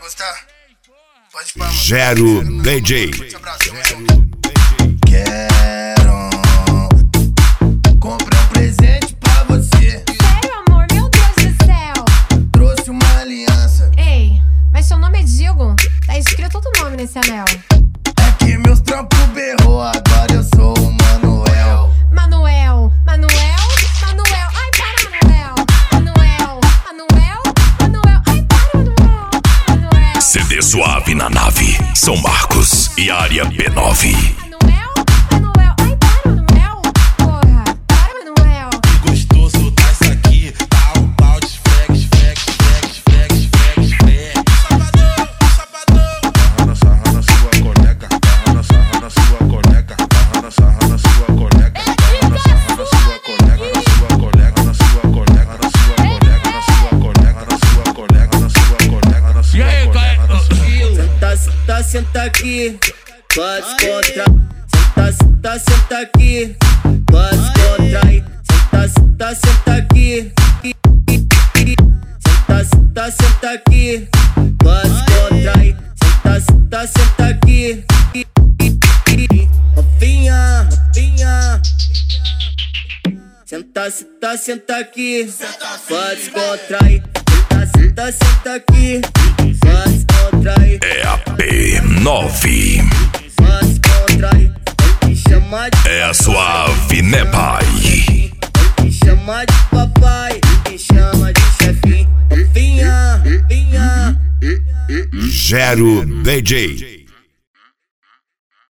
gostar? Pode falar. Gero DJ. Quero comprar um presente pra você. Sério, amor? Meu Deus do céu. Trouxe uma aliança. Ei, mas seu nome é Digo? Tá escrito outro nome nesse anel. É que meus trampos berrou, agora eu sou o Manuel. Manuel, ai para, Manuel, ai para, Manuel. CD Suave na nave, São Marcos e área B9. Manuel, ai para, Manuel. Porra, para, Manuel. Gostoso tá isso aqui, tá um pau de flex. Sarra na sua colega, sarra na sua colega, sarra na sua colega, sarra na sua colega, na sua colega, na sua colega, na sua colega, na sua colega, na sua colega, na sua colega, na sua colega, na sua colega. Senta aqui, pode contra. Senta aqui, pode contrair. Senta aqui. Senta aqui, pode contrair. Senta aqui. Novinha. Senta aqui, pode contrair. Senta aqui, pode contrair. É a B9. Pode contrair. Me chama de É a Suave, né, pai? me chama de papai, me chama de chefinho. Novinha. Gero DJ.